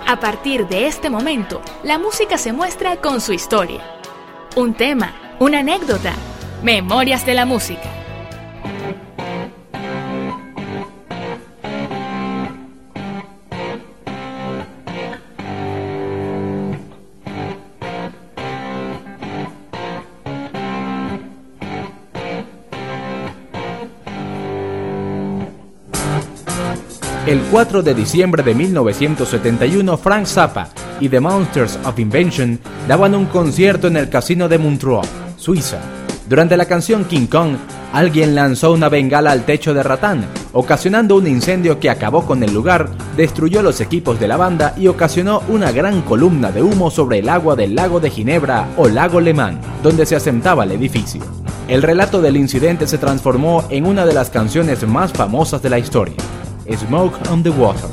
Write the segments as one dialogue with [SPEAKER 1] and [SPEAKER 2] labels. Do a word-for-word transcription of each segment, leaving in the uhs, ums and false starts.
[SPEAKER 1] A partir de este momento, la música se muestra con su historia. Un tema, una anécdota, Memorias de la Música.
[SPEAKER 2] El cuatro de diciembre de mil novecientos setenta y uno, Frank Zappa y The Monsters of Invention daban un concierto en el Casino de Montreux, Suiza. Durante la canción King Kong, alguien lanzó una bengala al techo de Ratán, ocasionando un incendio que acabó con el lugar, destruyó los equipos de la banda y ocasionó una gran columna de humo sobre el agua del lago de Ginebra o lago Le Mans, donde se asentaba el edificio. El relato del incidente se transformó en una de las canciones más famosas de la historia, Smoke on the Water.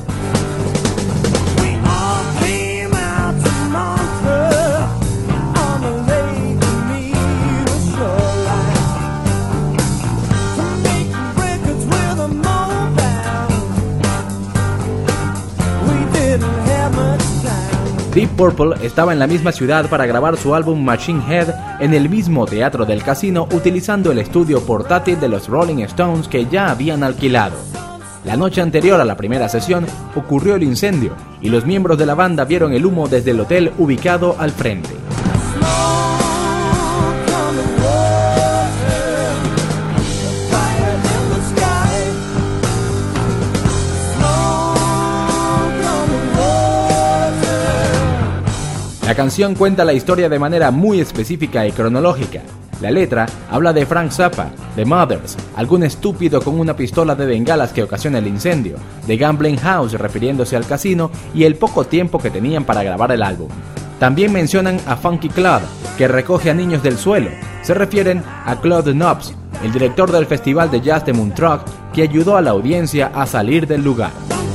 [SPEAKER 2] Deep Purple estaba en la misma ciudad para grabar su álbum Machine Head en el mismo teatro del casino, utilizando el estudio portátil de los Rolling Stones que ya habían alquilado. La noche anterior a la primera sesión ocurrió el incendio y los miembros de la banda vieron el humo desde el hotel ubicado al frente. La canción cuenta la historia de manera muy específica y cronológica. La letra habla de Frank Zappa, de Mothers, algún estúpido con una pistola de bengalas que ocasiona el incendio, de Gambling House refiriéndose al casino y el poco tiempo que tenían para grabar el álbum. También mencionan a Funky Claude, que recoge a niños del suelo. Se refieren a Claude Knobs, el director del Festival de Jazz de Montreux, que ayudó a la audiencia a salir del lugar.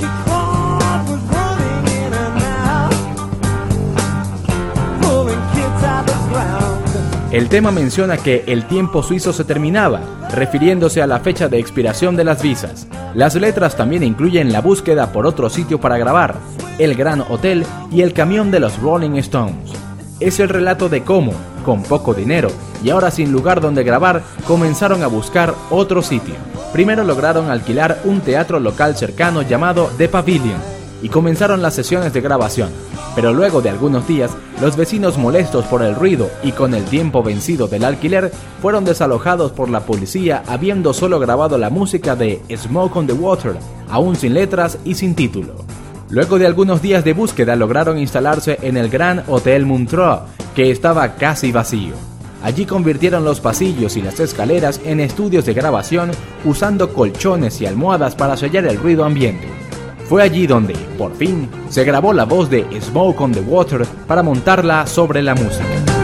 [SPEAKER 2] El tema menciona que el tiempo suizo se terminaba, refiriéndose a la fecha de expiración de las visas. Las letras también incluyen la búsqueda por otro sitio para grabar, el Gran Hotel y el camión de los Rolling Stones. Es el relato de cómo, con poco dinero y ahora sin lugar donde grabar, comenzaron a buscar otro sitio. Primero lograron alquilar un teatro local cercano llamado The Pavilion y comenzaron las sesiones de grabación, pero luego de algunos días, los vecinos molestos por el ruido y con el tiempo vencido del alquiler, fueron desalojados por la policía habiendo solo grabado la música de Smoke on the Water, aún sin letras y sin título. Luego de algunos días de búsqueda lograron instalarse en el Gran Hotel Montreux, que estaba casi vacío. Allí convirtieron los pasillos y las escaleras en estudios de grabación usando colchones y almohadas para sellar el ruido ambiente. Fue allí donde, por fin, se grabó la voz de Smoke on the Water para montarla sobre la música.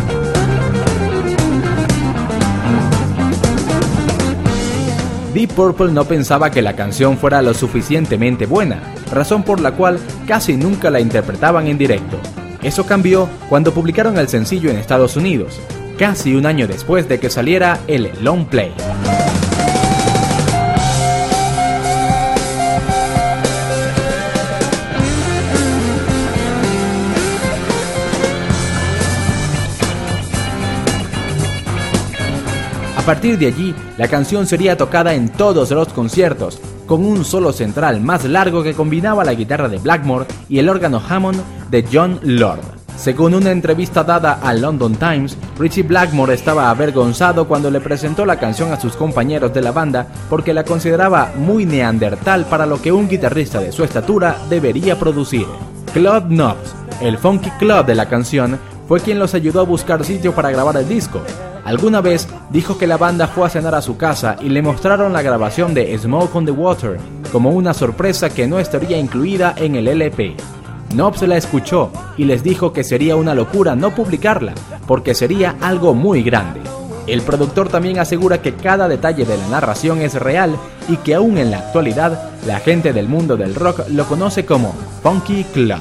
[SPEAKER 2] Deep Purple no pensaba que la canción fuera lo suficientemente buena, razón por la cual casi nunca la interpretaban en directo. Eso cambió cuando publicaron el sencillo en Estados Unidos, casi un año después de que saliera el long play. A partir de allí, la canción sería tocada en todos los conciertos, con un solo central más largo que combinaba la guitarra de Blackmore y el órgano Hammond de John Lord. Según una entrevista dada al London Times, Ritchie Blackmore estaba avergonzado cuando le presentó la canción a sus compañeros de la banda porque la consideraba muy neandertal para lo que un guitarrista de su estatura debería producir. Claude Knobs, el Funky Claude de la canción, fue quien los ayudó a buscar sitio para grabar el disco. Alguna vez dijo que la banda fue a cenar a su casa y le mostraron la grabación de Smoke on the Water como una sorpresa que no estaría incluida en el L P. Knobs la escuchó y les dijo que sería una locura no publicarla porque sería algo muy grande. El productor también asegura que cada detalle de la narración es real y que aún en la actualidad la gente del mundo del rock lo conoce como Funky Claude.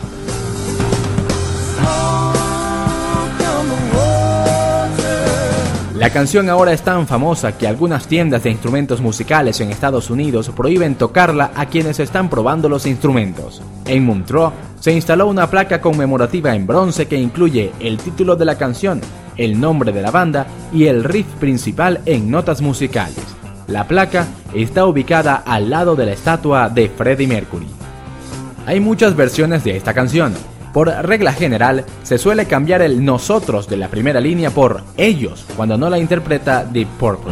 [SPEAKER 2] La canción ahora es tan famosa que algunas tiendas de instrumentos musicales en Estados Unidos prohíben tocarla a quienes están probando los instrumentos. En Montreux, se instaló una placa conmemorativa en bronce que incluye el título de la canción, el nombre de la banda y el riff principal en notas musicales. La placa está ubicada al lado de la estatua de Freddie Mercury. Hay muchas versiones de esta canción. Por regla general, se suele cambiar el nosotros de la primera línea por ellos cuando no la interpreta Deep Purple.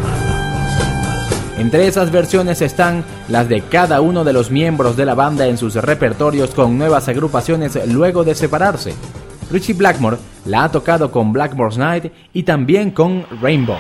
[SPEAKER 2] Entre esas versiones están las de cada uno de los miembros de la banda en sus repertorios con nuevas agrupaciones luego de separarse. Ritchie Blackmore la ha tocado con Blackmore's Night y también con Rainbow.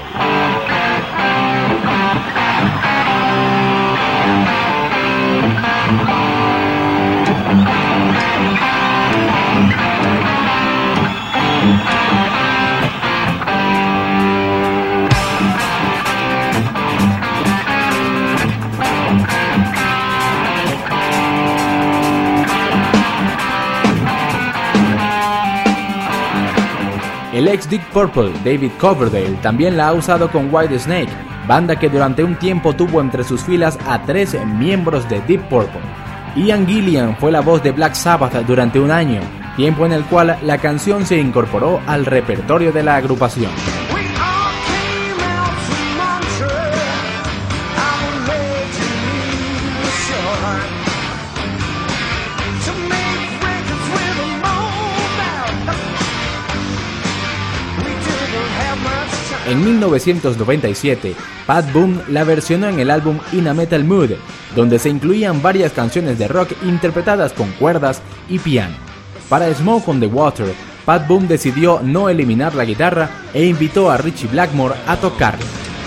[SPEAKER 2] El ex Deep Purple, David Coverdale, también la ha usado con Whitesnake, banda que durante un tiempo tuvo entre sus filas a tres miembros de Deep Purple. Ian Gillan fue la voz de Black Sabbath durante un año, tiempo en el cual la canción se incorporó al repertorio de la agrupación. En mil novecientos noventa y siete, Pat Boone la versionó en el álbum In a Metal Mood, donde se incluían varias canciones de rock interpretadas con cuerdas y piano. Para Smoke on the Water, Pat Boone decidió no eliminar la guitarra e invitó a Ritchie Blackmore a tocarla.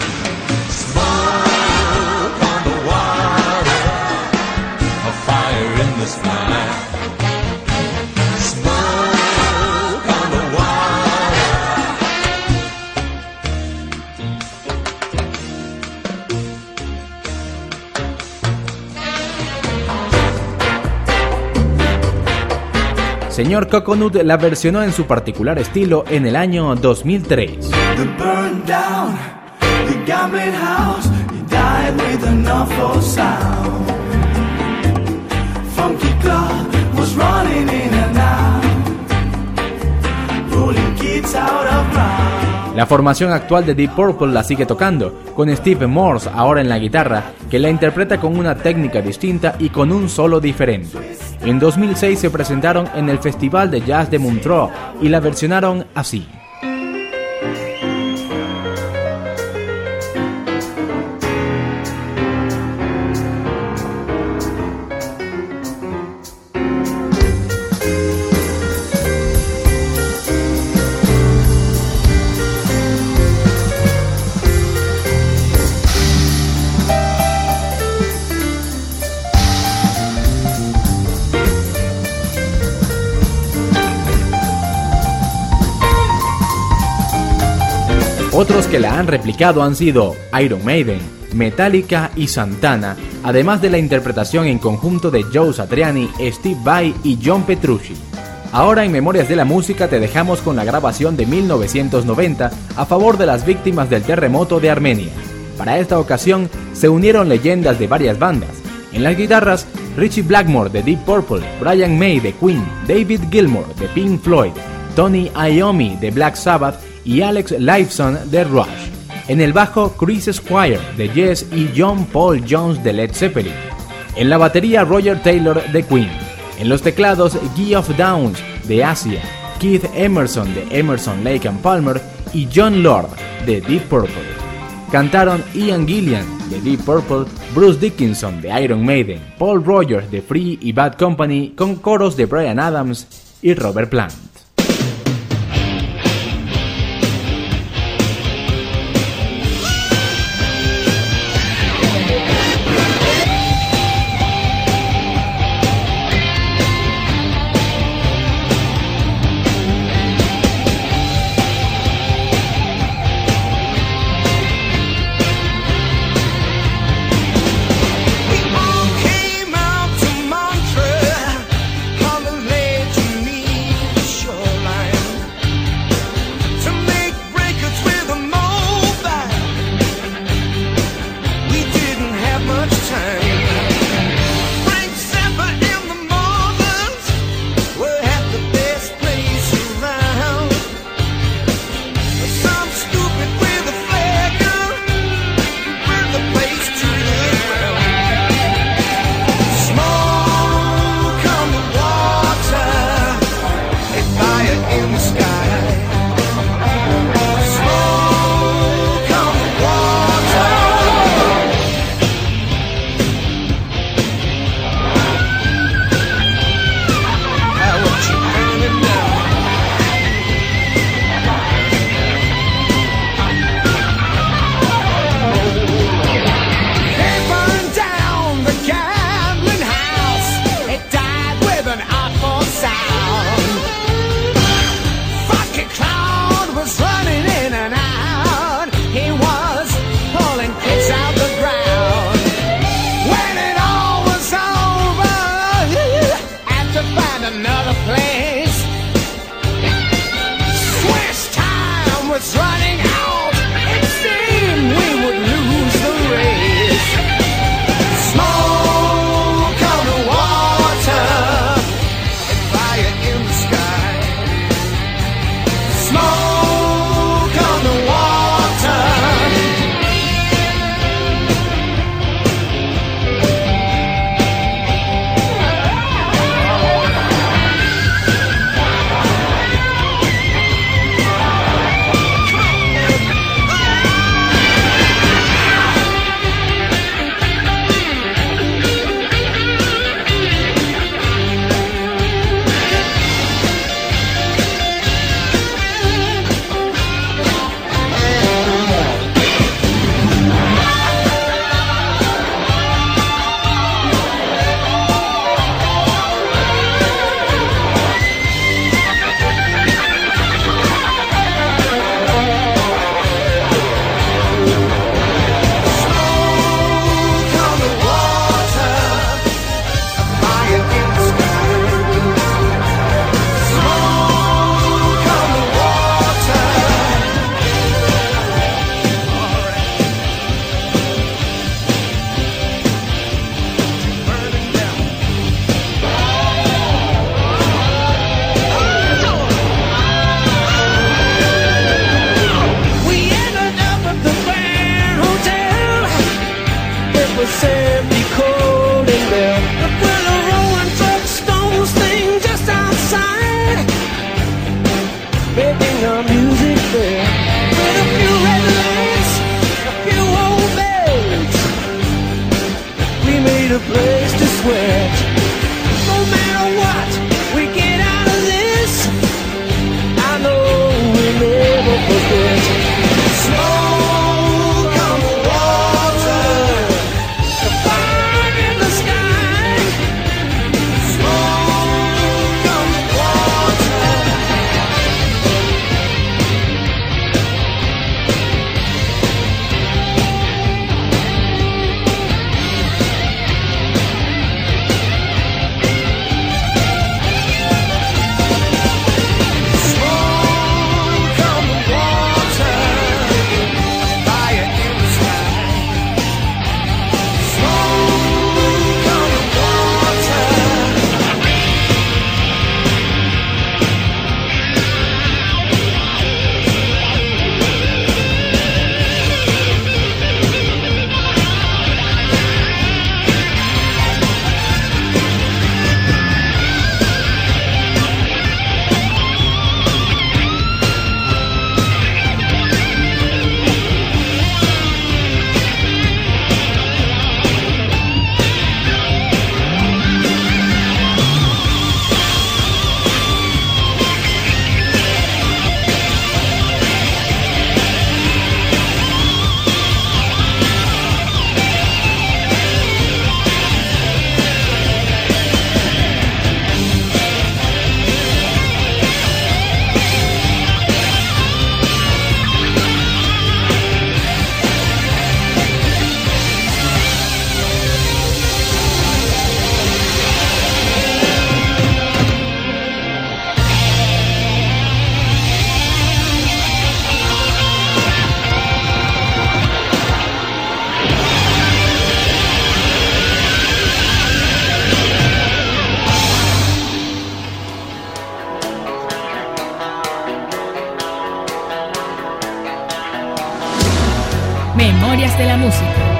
[SPEAKER 2] Señor Coconut la versionó en su particular estilo en el año dos mil tres. La formación actual de Deep Purple la sigue tocando, con Steve Morse ahora en la guitarra, que la interpreta con una técnica distinta y con un solo diferente. En dos mil seis se presentaron en el Festival de Jazz de Montreux y la versionaron así. Otros que la han replicado han sido Iron Maiden, Metallica y Santana, además de la interpretación en conjunto de Joe Satriani, Steve Vai y John Petrucci. Ahora en Memorias de la Música te dejamos con la grabación de mil novecientos noventa a favor de las víctimas del terremoto de Armenia. Para esta ocasión se unieron leyendas de varias bandas. En las guitarras, Ritchie Blackmore de Deep Purple, Brian May de Queen, David Gilmour de Pink Floyd, Tony Iommi de Black Sabbath y Alex Lifeson de Rush. En el bajo, Chris Squire de Yes y John Paul Jones de Led Zeppelin. En la batería, Roger Taylor de Queen. En los teclados, Geoff Downes de Asia, Keith Emerson de Emerson, Lake and Palmer y John Lord de Deep Purple. Cantaron Ian Gillan de Deep Purple, Bruce Dickinson de Iron Maiden, Paul Rogers de Free y Bad Company con coros de Bryan Adams y Robert Plant.
[SPEAKER 3] Sure.
[SPEAKER 1] Memorias de la música.